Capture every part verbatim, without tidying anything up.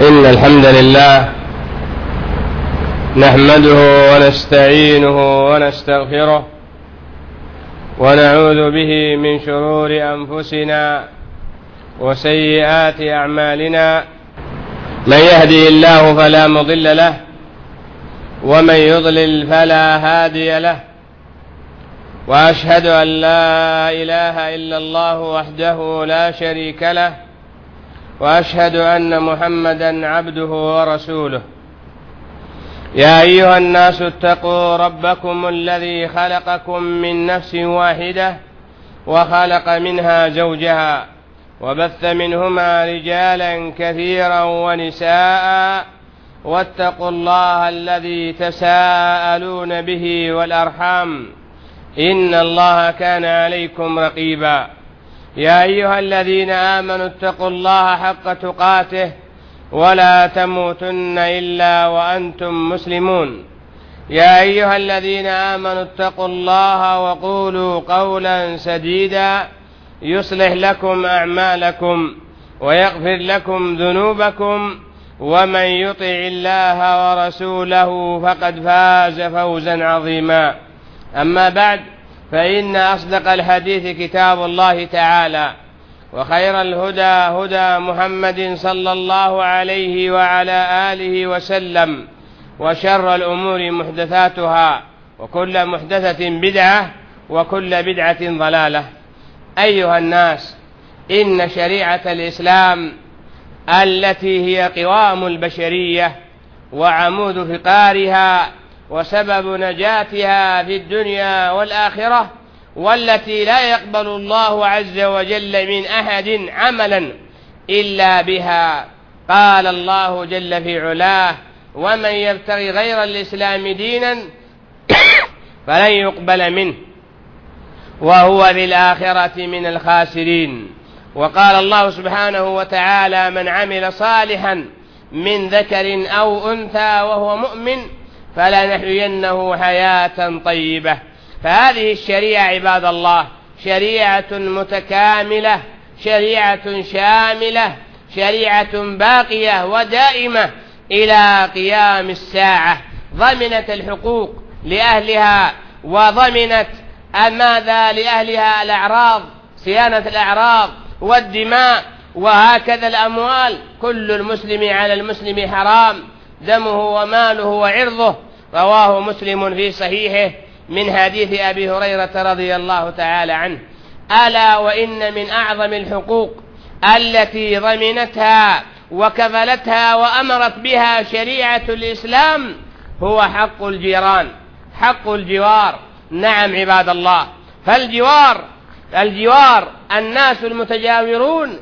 إن الحمد لله نحمده ونستعينه ونستغفره ونعوذ به من شرور أنفسنا وسيئات أعمالنا. من يهده الله فلا مضل له ومن يضلل فلا هادي له، وأشهد أن لا إله إلا الله وحده لا شريك له، وأشهد أن محمدا عبده ورسوله. يا أيها الناس اتقوا ربكم الذي خلقكم من نفس واحدة وخلق منها زوجها وبث منهما رجالا كثيرا ونساء، واتقوا الله الذي تساءلون به والأرحام إن الله كان عليكم رقيبا. يا أيها الذين آمنوا اتقوا الله حق تقاته ولا تموتن إلا وأنتم مسلمون. يا أيها الذين آمنوا اتقوا الله وقولوا قولا سديدا يصلح لكم أعمالكم ويغفر لكم ذنوبكم، ومن يطع الله ورسوله فقد فاز فوزا عظيما. أما بعد، فإن أصدق الحديث كتاب الله تعالى، وخير الهدى هدى محمد صلى الله عليه وعلى آله وسلم، وشر الأمور محدثاتها، وكل محدثة بدعة، وكل بدعة ضلالة. أيها الناس، إن شريعة الإسلام التي هي قوام البشرية وعمود فقارها وسبب نجاتها في الدنيا والآخرة، والتي لا يقبل الله عز وجل من أحد عملا إلا بها. قال الله جل في علاه: ومن يبتغي غير الإسلام دينا فلن يقبل منه وهو في الآخرة من الخاسرين. وقال الله سبحانه وتعالى: من عمل صالحا من ذكر أو أنثى وهو مؤمن فلنحيينه حياة طيبة. فهذه الشريعة عباد الله شريعة متكاملة، شريعة شاملة، شريعة باقية ودائمة إلى قيام الساعة. ضمنت الحقوق لأهلها، وضمنت ماذا لأهلها؟ الأعراض، صيانة الأعراض والدماء، وهكذا الأموال. كل المسلم على المسلم حرام دمه وماله وعرضه. رواه مسلم في صحيحه من حديث أبي هريرة رضي الله تعالى عنه: ألا وإن من أعظم الحقوق التي ضمنتها وكفلتها وأمرت بها شريعة الإسلام هو حق الجيران، حق الجوار. نعم عباد الله، فالجوار الجوار الناس المتجاورون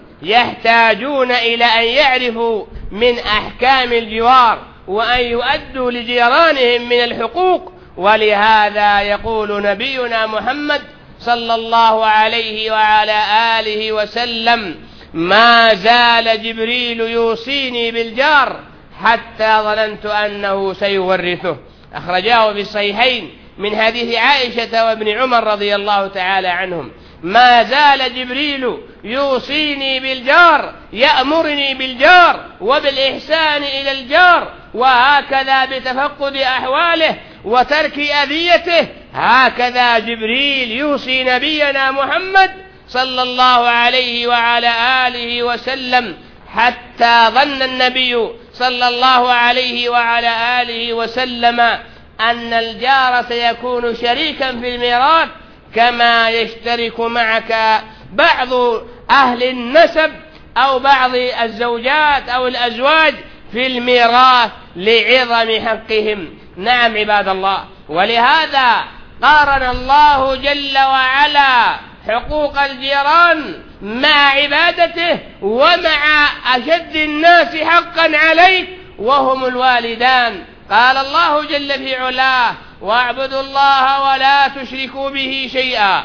يحتاجون إلى أن يعرفوا من أحكام الجوار وأن يؤدوا لجيرانهم من الحقوق. ولهذا يقول نبينا محمد صلى الله عليه وعلى آله وسلم: ما زال جبريل يوصيني بالجار حتى ظننت أنه سيورثه. أخرجاه في الصحيحين من حديث عائشة وابن عمر رضي الله تعالى عنهم: ما زال جبريل يوصيني بالجار، يأمرني بالجار وبالإحسان إلى الجار، وهكذا بتفقد أحواله وترك أذيته. هكذا جبريل يوصي نبينا محمد صلى الله عليه وعلى آله وسلم، حتى ظن النبي صلى الله عليه وعلى آله وسلم أن الجار سيكون شريكا في الميراث، كما يشترك معك بعض أهل النسب أو بعض الزوجات أو الأزواج في الميراث لعظم حقهم. نعم عباد الله، ولهذا قارن الله جل وعلا حقوق الجيران مع عبادته ومع أشد الناس حقا عليك وهم الوالدان. قال الله جل في علاه: واعبدوا الله ولا تشركوا به شيئا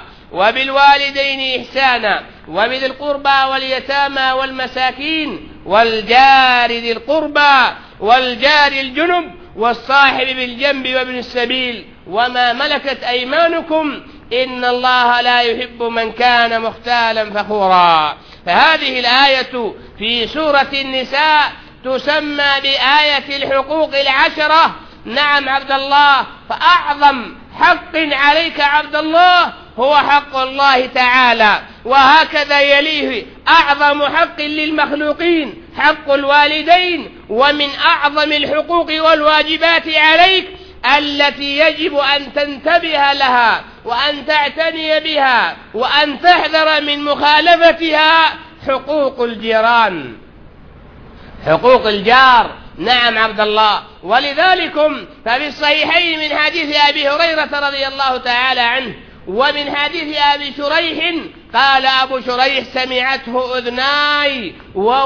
وبالوالدين إحسانا وبذي القربى واليتامى والمساكين والجار ذي القربى والجار الجنب والصاحب بالجنب وابن السبيل وما ملكت أيمانكم إن الله لا يحب من كان مختالا فخورا. فهذه الآية في سورة النساء تسمى بآية الحقوق العشرة. نعم عبد الله، فأعظم حق عليك عبد الله هو حق الله تعالى، وهكذا يليه أعظم حق للمخلوقين حق الوالدين. ومن أعظم الحقوق والواجبات عليك التي يجب أن تنتبه لها وأن تعتني بها وأن تحذر من مخالفتها حقوق الجيران، حقوق الجار. نعم عبد الله، ولذلك ففي الصحيحين من حديث أبي هريرة رضي الله تعالى عنه ومن حديث أبي شريح قال أبو شريح: سمعته أذناي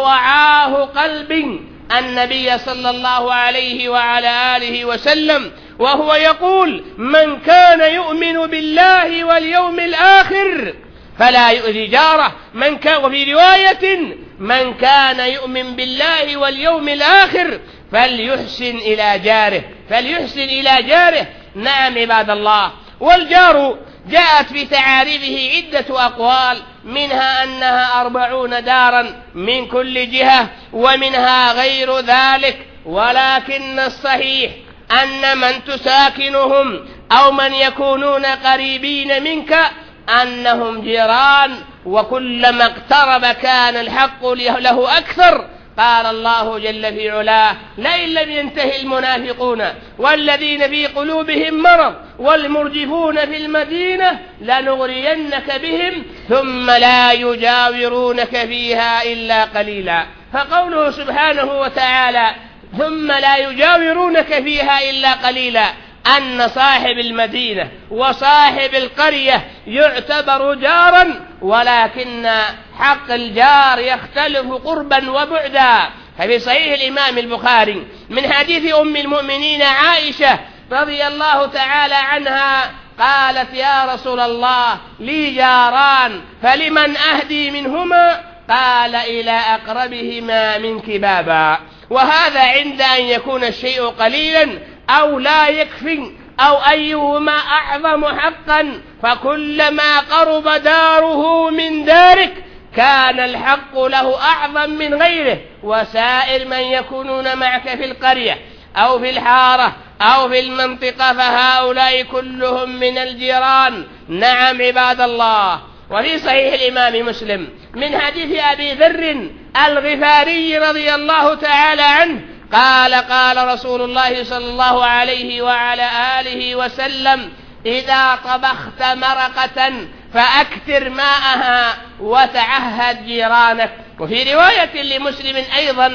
ووعاه قلبي النبي صلى الله عليه وعلى آله وسلم وهو يقول: من كان يؤمن بالله واليوم الآخر فلا يؤذي جاره. من كان، وفي رواية: من كان يؤمن بالله واليوم الآخر فليحسن إلى جاره، فليحسن إلى جاره. نعم عباد الله، والجار جاءت في تعاريفه عدة أقوال، منها أنها أربعون دارا من كل جهة، ومنها غير ذلك، ولكن الصحيح أن من تساكنهم أو من يكونون قريبين منك أنهم جيران، وكلما اقترب كان الحق له أكثر. قال الله جل في علاه: لئن لم ينتهي المنافقون والذين في قلوبهم مرض والمرجفون في المدينة لنغرينك بهم ثم لا يجاورونك فيها إلا قليلا. فقوله سبحانه وتعالى: ثم لا يجاورونك فيها إلا قليلا، أن صاحب المدينة وصاحب القرية يعتبر جارا، ولكن حق الجار يختلف قربا وبعدا. ففي صحيح الإمام البخاري من حديث أم المؤمنين عائشة رضي الله تعالى عنها قالت: يا رسول الله، لي جاران فلمن أهدي منهما؟ قال: إلى أقربهما منك بابا. وهذا عند أن يكون الشيء قليلا أو لا يكفي أو أيهما أعظم حقا، فكلما قرب داره من دارك كان الحق له أعظم من غيره. وسائر من يكونون معك في القرية أو في الحارة أو في المنطقة فهؤلاء كلهم من الجيران. نعم عباد الله، وفي صحيح الإمام مسلم من حديث أبي ذر الغفاري رضي الله تعالى عنه قال: قال رسول الله صلى الله عليه وعلى آله وسلم: إذا طبخت مرقة فأكثر ماءها وتعهد جيرانك. وفي رواية لمسلم أيضا: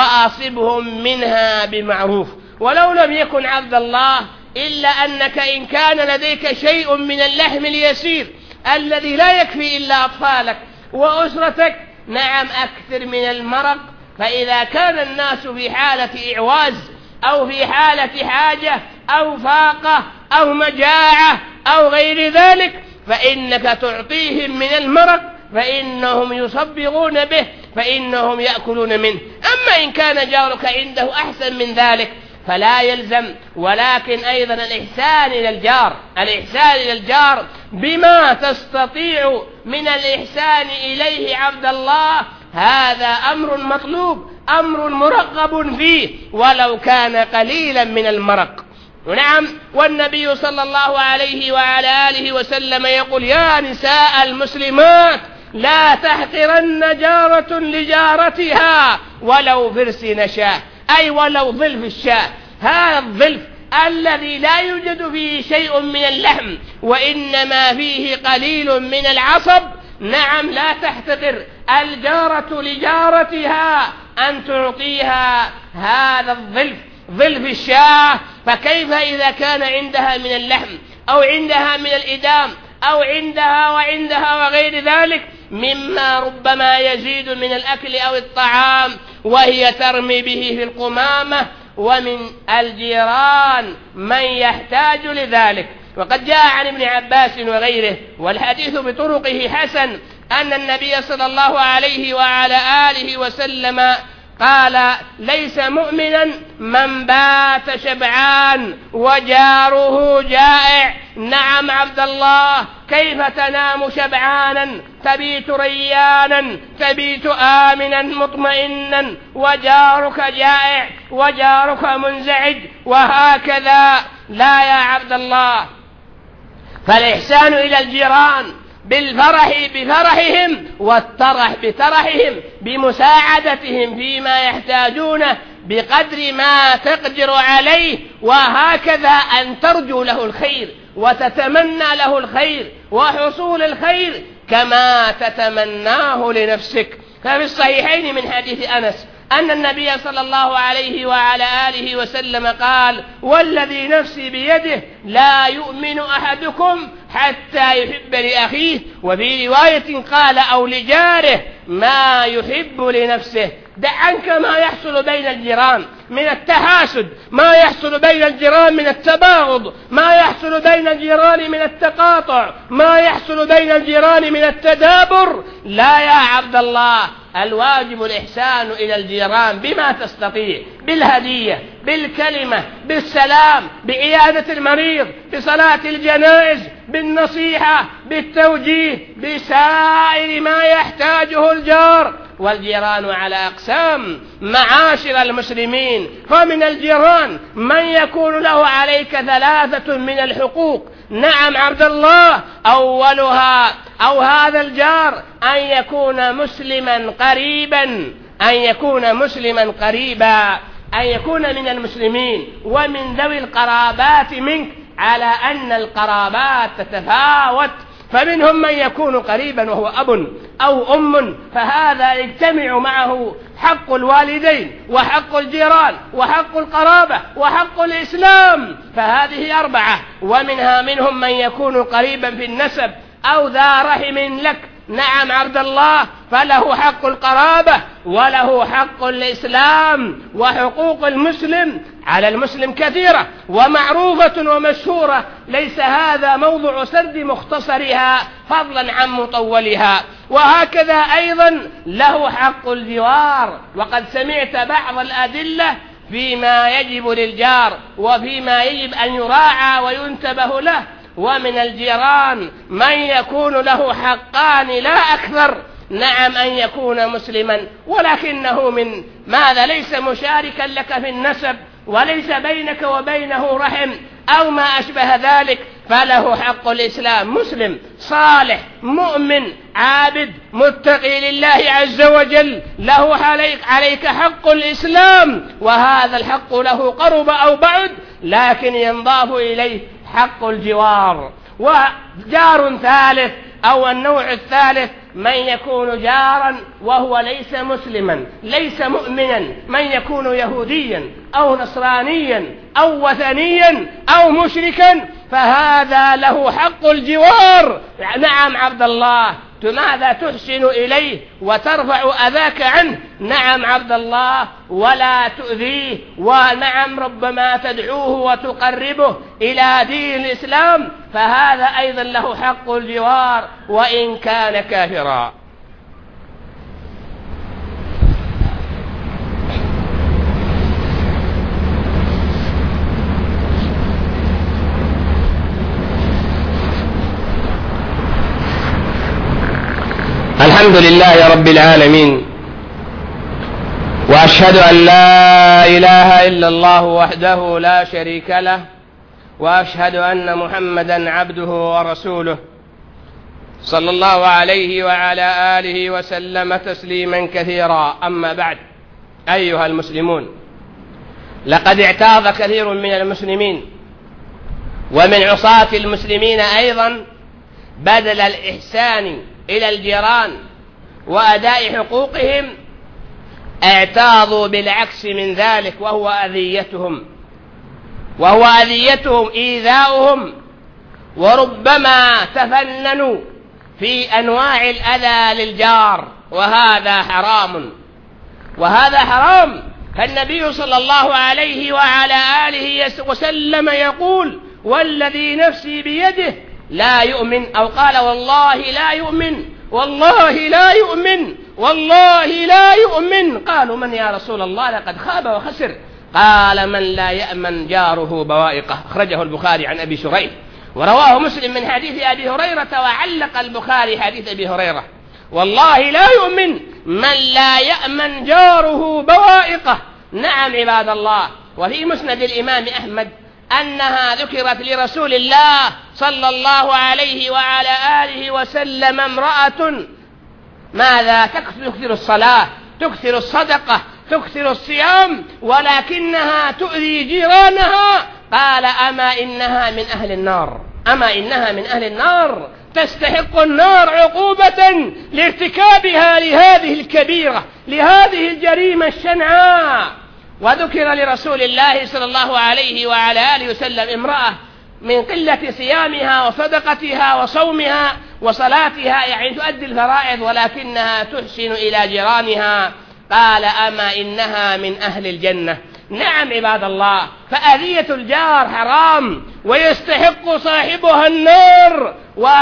وآصبهم منها بمعروف. ولو لم يكن عبد الله إلا أنك إن كان لديك شيء من اللحم اليسير الذي لا يكفي إلا أطفالك وأسرتك، نعم أكثر من المرق. فإذا كان الناس في حالة إعواز أو في حالة حاجة أو فاقة أو مجاعة أو غير ذلك فإنك تعطيهم من المرق فإنهم يصبغون به، فإنهم يأكلون منه. أما إن كان جارك عنده أحسن من ذلك فلا يلزم. ولكن أيضا الإحسان إلى الجار، الإحسان إلى الجار بما تستطيع من الإحسان إليه عبد الله، هذا أمر مطلوب، أمر مرغب فيه ولو كان قليلا من المرق. نعم، والنبي صلى الله عليه وعلى آله وسلم يقول: يا نساء المسلمات لا تحقرن جارة لجارتها ولو فرس نشاة، أي ولو ظلف الشاة. هذا الظلف الذي لا يوجد فيه شيء من اللحم وإنما فيه قليل من العصب، نعم لا تحتقر الجارة لجارتها أن تعطيها هذا الظلف، ظلف الشاة. فكيف إذا كان عندها من اللحم أو عندها من الإدام أو عندها وعندها وغير ذلك مما ربما يزيد من الأكل أو الطعام وهي ترمي به في القمامة، ومن الجيران من يحتاج لذلك. وقد جاء عن ابن عباس وغيره والحديث بطرقه حسن أن النبي صلى الله عليه وعلى آله وسلم قال ليس مؤمنا من بات شبعان وجاره جائع. نعم عبد الله، كيف تنام شبعانا تبيت ريانا تبيت آمنا مطمئنا وجارك جائع وجارك منزعج؟ وهكذا لا يا عبد الله. فالإحسان إلى الجيران بالفرح بفرحهم والترح بترحهم، بمساعدتهم فيما يحتاجونه بقدر ما تقدر عليه، وهكذا أن ترجو له الخير وتتمنى له الخير وحصول الخير كما تتمناه لنفسك. ففي الصحيحين من حديث أنس أن النبي صلى الله عليه وعلى آله وسلم قال: والذي نفسي بيده لا يؤمن أحدكم حتى يحب لأخيه، وفي رواية قال: أو لجاره ما يحب لنفسه. دع عنك ما يحصل بين الجيران من التحاسد، ما يحصل بين الجيران من التباغض، ما يحصل بين الجيران من التقاطع، ما يحصل بين الجيران من التدابر. لا يا عبد الله، الواجب الإحسان إلى الجيران بما تستطيع، بالهدية، بالكلمة، بالسلام، بعيادة المريض، بصلاة الجنائز، بالنصيحة، بالتوجيه، بسائر ما يحتاجه الجار. والجيران على أقسام معاشر المسلمين، فمن الجيران من يكون له عليك ثلاثة من الحقوق. نعم عبد الله، أولها أو هذا الجار أن يكون مسلما قريبا، أن يكون مسلما قريبا، أن يكون من المسلمين ومن ذوي القرابات منك، على أن القرابات تتفاوت، فمنهم من يكون قريبا وهو أب أو أم، فهذا يجتمع معه حق الوالدين وحق الجيران وحق القرابة وحق الإسلام، فهذه أربعة. ومنها منهم من يكون قريبا في النسب أو ذا رحم لك. نعم عبد الله، فله حق القرابة وله حق الإسلام، وحقوق المسلم على المسلم كثيرة ومعروفة ومشهورة، ليس هذا موضوع سرد مختصرها فضلا عن مطولها. وهكذا أيضا له حق الجوار، وقد سمعت بعض الأدلة فيما يجب للجار وفيما يجب أن يراعى وينتبه له. ومن الجيران من يكون له حقان لا أكثر. نعم، أن يكون مسلما ولكنه من ماذا ليس مشاركا لك في النسب وليس بينك وبينه رحم أو ما أشبه ذلك، فله حق الإسلام، مسلم صالح مؤمن عابد متقي لله عز وجل، له عليك, عليك حق الإسلام، وهذا الحق له قرب أو بعد، لكن ينضاف إليه حق الجوار. وجار ثالث أو النوع الثالث من يكون جارا وهو ليس مسلما ليس مؤمنا، من يكون يهوديا أو نصرانيا أو وثنيا أو مشركا، فهذا له حق الجوار. نعم عبد الله، ماذا تحسن إليه وترفع أذاك عنه. نعم عبد الله، ولا تؤذيه، ونعم ربما تدعوه وتقربه إلى دين الإسلام، فهذا أيضا له حق الجوار وإن كان كافرا. الحمد لله رب العالمين، وأشهد أن لا إله إلا الله وحده لا شريك له، وأشهد أن محمدا عبده ورسوله صلى الله عليه وعلى آله وسلم تسليما كثيرا. أما بعد، أيها المسلمون، لقد اعتاض كثير من المسلمين ومن عصاة المسلمين أيضا بدل الإحسان إلى الجيران وأداء حقوقهم اعتاضوا بالعكس من ذلك، وهو أذيتهم وهو أذيتهم إيذاؤهم، وربما تفننوا في أنواع الأذى للجار، وهذا حرام وهذا حرام. فالنبي صلى الله عليه وعلى آله وسلم يقول: والذي نفسي بيده لا يؤمن، أو قال والله لا يؤمن، والله لا يؤمن، والله لا يؤمن. قالوا من يا رسول الله؟ لقد خاب وخسر. قال من لا يأمن جاره بوائقه. أخرجه البخاري عن أبي شريح، ورواه مسلم من حديث أبي هريرة، وعلق البخاري حديث أبي هريرة: والله لا يؤمن من لا يأمن جاره بوائقه. نعم عباد الله. وفي مسند الإمام أحمد أنها ذكرت لرسول الله صلى الله عليه وعلى آله وسلم امرأة ماذا؟ تكثر الصلاة، تكثر الصدقة، تكثر الصيام، ولكنها تؤذي جيرانها. قال أما إنها من أهل النار، أما إنها من أهل النار، تستحق النار عقوبة لارتكابها لهذه الكبيرة، لهذه الجريمة الشنعاء. وذكر لرسول الله صلى الله عليه وعلى آله وسلم امرأة من قلة صيامها وصدقتها وصومها وصلاتها، يعني تؤدي الفرائض، ولكنها تحسن إلى جيرانها. قال أما إنها من أهل الجنة. نعم عباد الله، فأذية الجار حرام ويستحق صاحبها النار،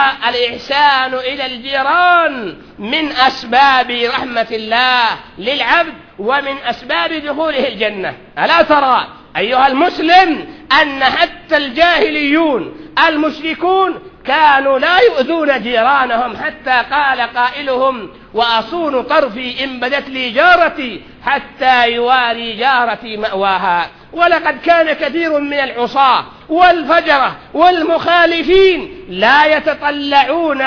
والإحسان إلى الجيران من أسباب رحمة الله للعبد ومن أسباب دخوله الجنة. ألا ترى أيها المسلم أن حتى الجاهليون المشركون كانوا لا يؤذون جيرانهم، حتى قال قائلهم: وأصون طرفي إن بدت لي جارتي حتى يواري جارتي مأواها. ولقد كان كثير من العصاة والفجرة والمخالفين لا يتطلعون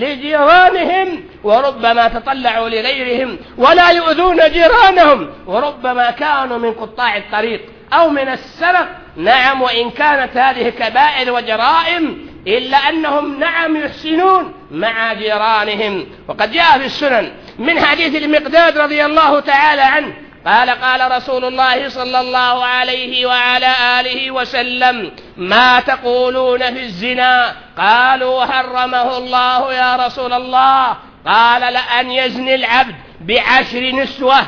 لجيرانهم، وربما تطلعوا لغيرهم، ولا يؤذون جيرانهم، وربما كانوا من قطاع الطريق أو من السرق. نعم، وإن كانت هذه كبائر وجرائم إلا أنهم نعم يحسنون مع جيرانهم. وقد جاء في السنن من حديث المقداد رضي الله تعالى عنه قال: قال رسول الله صلى الله عليه وعلى آله وسلم: ما تقولون في الزنا؟ قالوا: حرمه الله يا رسول الله. قال: لأن يزني العبد بعشر نسوة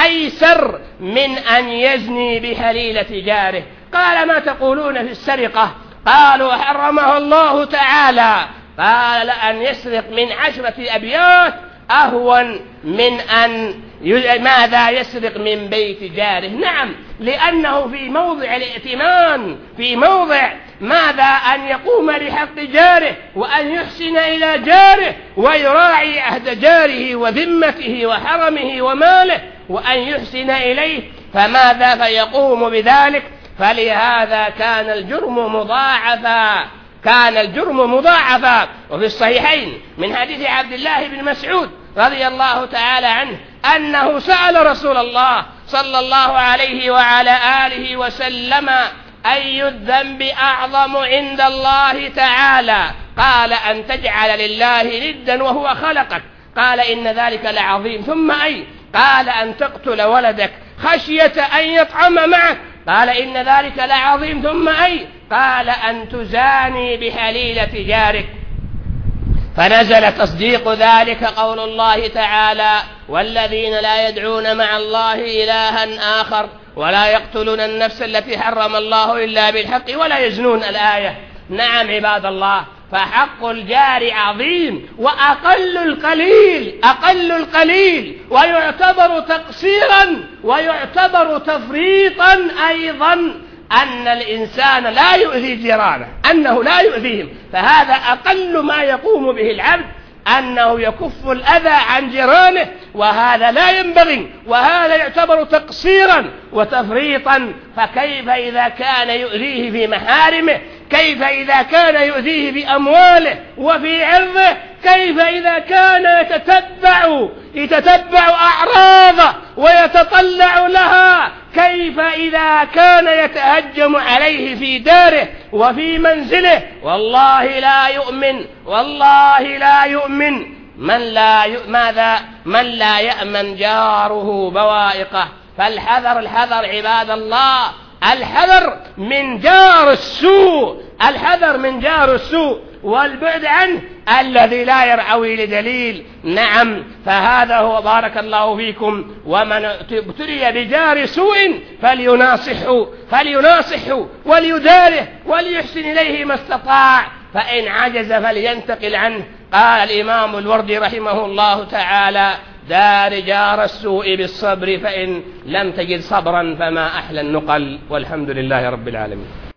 أيسر من أن يزني بحليلة جاره. قال: ما تقولون في السرقة؟ قالوا: حرمه الله تعالى. قال: لأن يسرق من عشرة أبيات أهون من أن ماذا يسرق من بيت جاره. نعم، لأنه في موضع الائتمان، في موضع ماذا أن يقوم بحق جاره، وأن يحسن إلى جاره، ويراعي عهد جاره وذمته وحرمه وماله، وأن يحسن إليه. فماذا فيقوم بذلك؟ فلهذا كان الجرم مضاعفا، كان الجرم مضاعفا. وفي الصحيحين من حديث عبد الله بن مسعود رضي الله تعالى عنه أنه سأل رسول الله صلى الله عليه وعلى آله وسلم: أي الذنب أعظم عند الله تعالى؟ قال: أن تجعل لله ندا وهو خلقك. قال: إن ذلك لعظيم. ثم أي؟ قال: أن تقتل ولدك خشية أن يطعم معك. قال: إن ذلك لعظيم. ثم أي؟ قال: أن تزاني بحليلة جارك. فنزل تصديق ذلك قول الله تعالى: والذين لا يدعون مع الله إلها آخر ولا يقتلون النفس التي حرم الله إلا بالحق ولا يزنون. الآية. نعم عباد الله، فحق الجار عظيم، وأقل القليل أقل القليل ويعتبر تقصيرا ويعتبر تفريطا أيضا أن الإنسان لا يؤذي جيرانه، أنه لا يؤذيهم. فهذا أقل ما يقوم به العبد، أنه يكف الأذى عن جيرانه، وهذا لا ينبغي، وهذا يعتبر تقصيرا وتفريطا. فكيف إذا كان يؤذيه في محارمه؟ كيف إذا كان يؤذيه بأمواله وفي عرضه؟ كيف إذا كان يتتبع يتتبع أعراضه ويتطلع لها؟ كيف إذا كان يتهجم عليه في داره وفي منزله؟ والله لا يؤمن، والله لا يؤمن من لا ي... ماذا من لا يأمن جاره بوائقه. فالحذر الحذر عباد الله، الحذر من جار السوء، الحذر من جار السوء والبعد عنه الذي لا يرعوي لدليل. نعم، فهذا هو بارك الله فيكم. ومن ابتلي بجار سوء فليناصحه فليناصحه وليداره وليحسن إليه ما استطاع، فإن عجز فلينتقل عنه. قال الإمام الوردي رحمه الله تعالى: دار جار السوء بالصبر، فإن لم تجد صبرا فما أحلى النقل. والحمد لله رب العالمين.